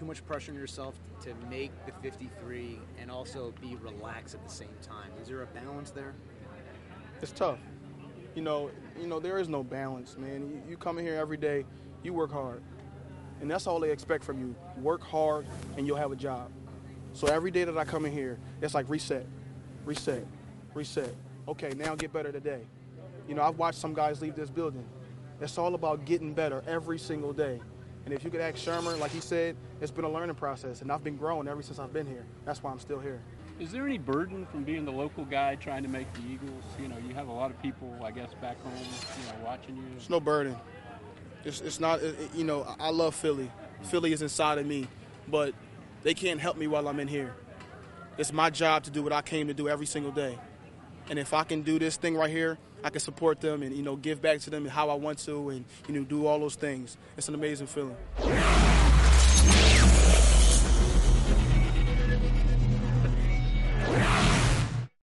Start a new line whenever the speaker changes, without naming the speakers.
too much pressure on yourself to make the 53 and also be relaxed at the same time? Is there a balance there?
It's tough. There is no balance, man. You come in here every day, you work hard. And that's all they expect from you. Work hard and you'll have a job. So every day that I come in here, it's like reset, reset, reset. Okay, now get better today. I've watched some guys leave this building. It's all about getting better every single day. And if you could ask Shermer, like he said, it's been a learning process, and I've been growing ever since I've been here. That's why I'm still here.
Is there any burden from being the local guy trying to make the Eagles? You have a lot of people, I guess, back home, watching you.
It's no burden. It's not, I love Philly. Philly is inside of me, but they can't help me while I'm in here. It's my job to do what I came to do every single day. And if I can do this thing right here, I can support them and, give back to them how I want to and, do all those things. It's an amazing feeling.